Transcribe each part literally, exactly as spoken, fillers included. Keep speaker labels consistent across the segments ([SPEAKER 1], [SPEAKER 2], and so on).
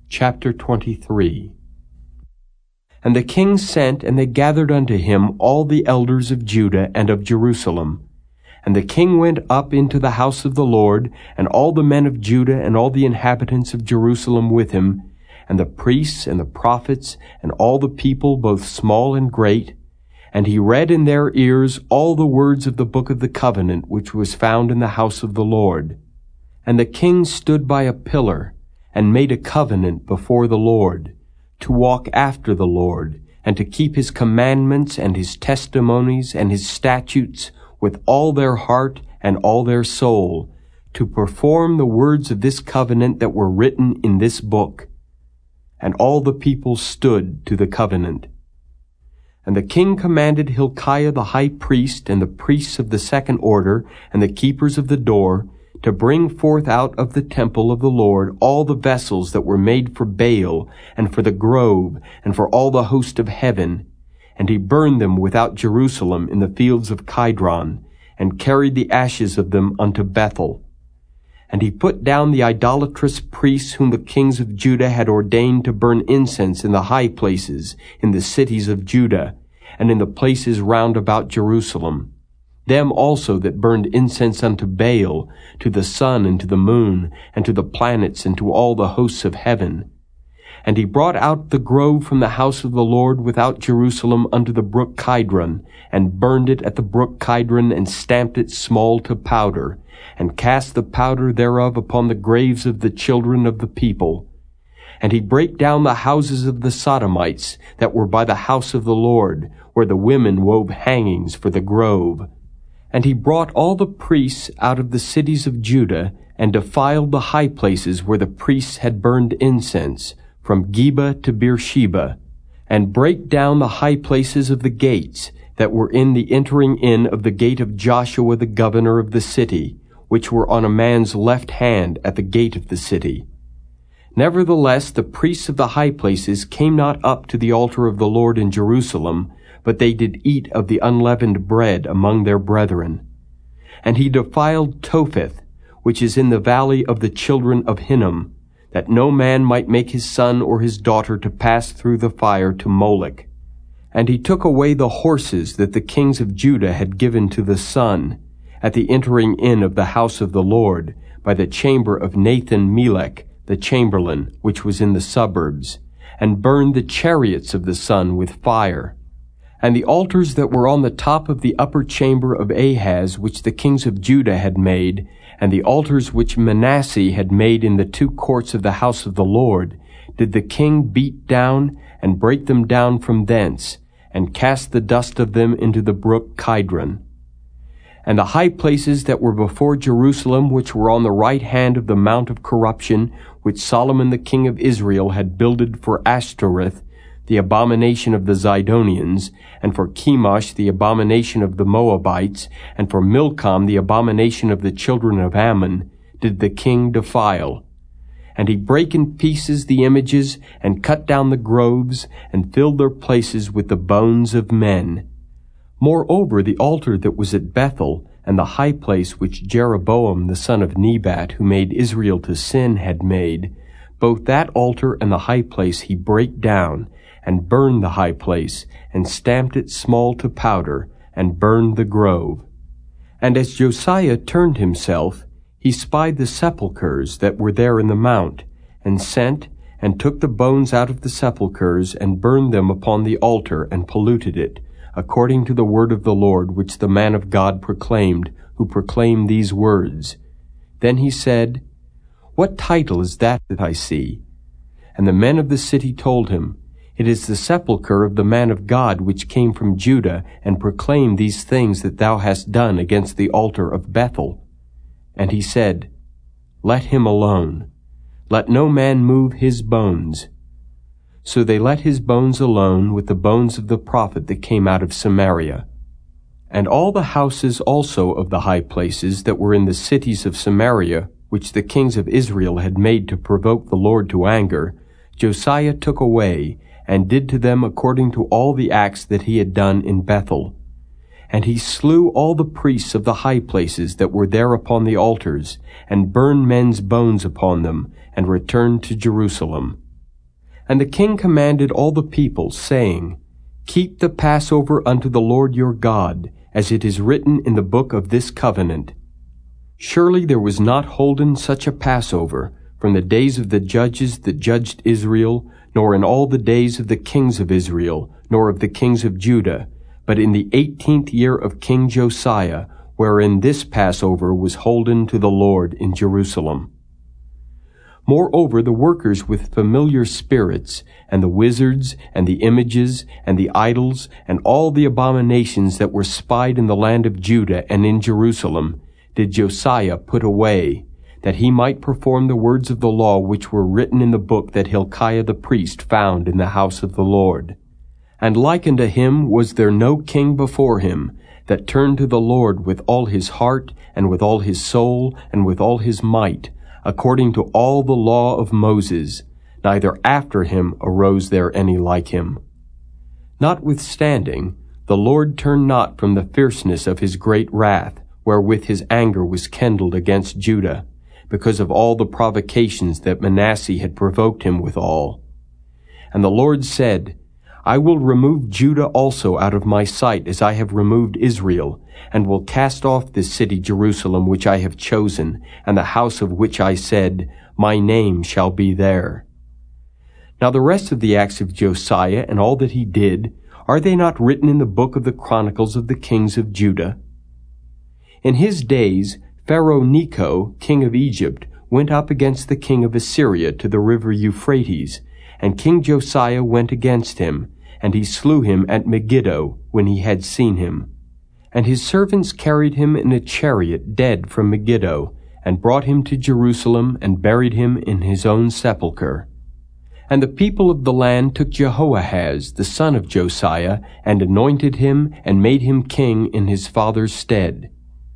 [SPEAKER 1] Chapter twenty-three. And the king sent, and they gathered unto him all the elders of Judah and of Jerusalem. And the king went up into the house of the Lord, and all the men of Judah and all the inhabitants of Jerusalem with him, and the priests and the prophets, and all the people, both small and great. And he read in their ears all the words of the book of the covenant, which was found in the house of the Lord. And the king stood by a pillar, and made a covenant before the Lord, to walk after the Lord, and to keep his commandments and his testimonies and his statutes with all their heart and all their soul, to perform the words of this covenant that were written in this book. And all the people stood to the covenant. And the king commanded Hilkiah the high priest, and the priests of the second order, and the keepers of the door, to bring forth out of the temple of the Lord all the vessels that were made for Baal, and for the grove, and for all the host of heaven. And he burned them without Jerusalem in the fields of Kidron, and carried the ashes of them unto Bethel. And he put down the idolatrous priests whom the kings of Judah had ordained to burn incense in the high places, in the cities of Judah, and in the places round about Jerusalem. Them also that burned incense unto Baal, to the sun and to the moon, and to the planets, and to all the hosts of heaven. And he brought out the grove from the house of the Lord without Jerusalem unto the brook Kidron, and burned it at the brook Kidron, and stamped it small to powder, and cast the powder thereof upon the graves of the children of the people. And he brake down the houses of the Sodomites that were by the house of the Lord, where the women wove hangings for the grove. And he brought all the priests out of the cities of Judah, and defiled the high places where the priests had burned incense, from Geba to Beersheba, and brake down the high places of the gates that were in the entering in of the gate of Joshua the governor of the city, which were on a man's left hand at the gate of the city. Nevertheless, the priests of the high places came not up to the altar of the Lord in Jerusalem, but they did eat of the unleavened bread among their brethren. And he defiled Topheth, which is in the valley of the children of Hinnom, that no man might make his son or his daughter to pass through the fire to Molech. And he took away the horses that the kings of Judah had given to the sun, at the entering in of the house of the Lord, by the chamber of Nathan-Melech, the chamberlain, which was in the suburbs, and burned the chariots of the sun with fire. And the altars that were on the top of the upper chamber of Ahaz, which the kings of Judah had made, and the altars which Manasseh had made in the two courts of the house of the Lord, did the king beat down, and break them down from thence, and cast the dust of them into the brook Kidron. And the high places that were before Jerusalem, which were on the right hand of the mount of corruption, which Solomon the king of Israel had builded for Ashtoreth, the abomination of the Zidonians, and for Chemosh, the abomination of the Moabites, and for Milcom, the abomination of the children of Ammon, did the king defile. And he brake in pieces the images, and cut down the groves, and filled their places with the bones of men. Moreover, the altar that was at Bethel, and the high place which Jeroboam the son of Nebat, who made Israel to sin, had made, both that altar and the high place he brake down, and burned the high place, and stamped it small to powder, and burned the grove. And as Josiah turned himself, he spied the sepulchres that were there in the mount, and sent, and took the bones out of the sepulchres, and burned them upon the altar, and polluted it, according to the word of the Lord, which the man of God proclaimed, who proclaimed these words. Then he said, What title is that that I see? And the men of the city told him, It is the sepulchre of the man of God which came from Judah, and proclaimed these things that thou hast done against the altar of Bethel. And he said, Let him alone. Let no man move his bones. So they let his bones alone with the bones of the prophet that came out of Samaria. And all the houses also of the high places that were in the cities of Samaria, which the kings of Israel had made to provoke the Lord to anger, Josiah took away, and did to them according to all the acts that he had done in Bethel. And he slew all the priests of the high places that were there upon the altars, and burned men's bones upon them, and returned to Jerusalem. And the king commanded all the people, saying, Keep the Passover unto the Lord your God, as it is written in the book of this covenant. Surely there was not holden such a Passover from the days of the judges that judged Israel, nor in all the days of the kings of Israel, nor of the kings of Judah, but in the eighteenth year of King Josiah, wherein this Passover was holden to the Lord in Jerusalem. Moreover, the workers with familiar spirits, and the wizards, and the images, and the idols, and all the abominations that were spied in the land of Judah and in Jerusalem, did Josiah put away, that he might perform the words of the law which were written in the book that Hilkiah the priest found in the house of the Lord. And like unto him was there no king before him, that turned to the Lord with all his heart, and with all his soul, and with all his might, according to all the law of Moses, neither after him arose there any like him. Notwithstanding, the Lord turned not from the fierceness of his great wrath, wherewith his anger was kindled against Judah, because of all the provocations that Manasseh had provoked him withal. And the Lord said, I will remove Judah also out of my sight, as I have removed Israel, and will cast off this city Jerusalem which I have chosen, and the house of which I said, My name shall be there. Now the rest of the acts of Josiah, and all that he did, are they not written in the book of the Chronicles of the kings of Judah? In his days, Pharaoh Necho, king of Egypt, went up against the king of Assyria to the river Euphrates, and King Josiah went against him, and he slew him at Megiddo when he had seen him. And his servants carried him in a chariot dead from Megiddo, and brought him to Jerusalem, and buried him in his own sepulchre. And the people of the land took Jehoahaz, the son of Josiah, and anointed him, and made him king in his father's stead.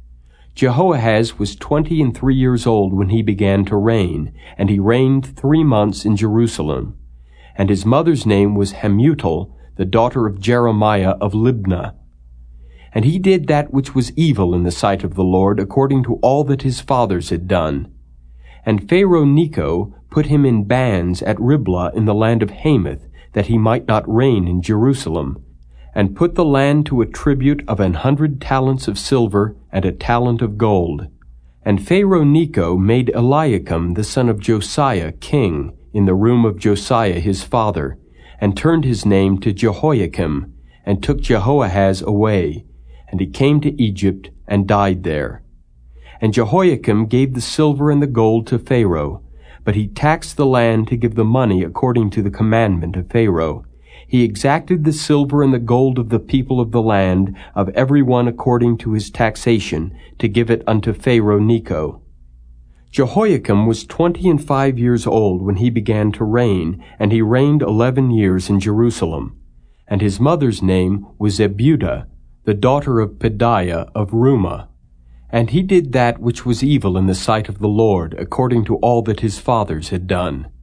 [SPEAKER 1] Jehoahaz was twenty and three years old when he began to reign, and he reigned three months in Jerusalem. And his mother's name was Hamutal, the daughter of Jeremiah of Libnah. And he did that which was evil in the sight of the Lord, according to all that his fathers had done. And Pharaoh Necho put him in bands at Riblah in the land of Hamath, that he might not reign in Jerusalem, and put the land to a tribute of an hundred talents of silver and a talent of gold. And Pharaoh Necho made Eliakim the son of Josiah king in the room of Josiah his father, and turned his name to Jehoiakim, and took Jehoahaz away, and he came to Egypt and died there. And Jehoiakim gave the silver and the gold to Pharaoh, but he taxed the land to give the money according to the commandment of Pharaoh. He exacted the silver and the gold of the people of the land, of every one according to his taxation, to give it unto Pharaoh Necho. Jehoiakim was twenty and five years old when he began to reign, and he reigned eleven years in Jerusalem. And his mother's name was Zebudah, the daughter of Pedaiah of Rumah. And he did that which was evil in the sight of the Lord, according to all that his fathers had done.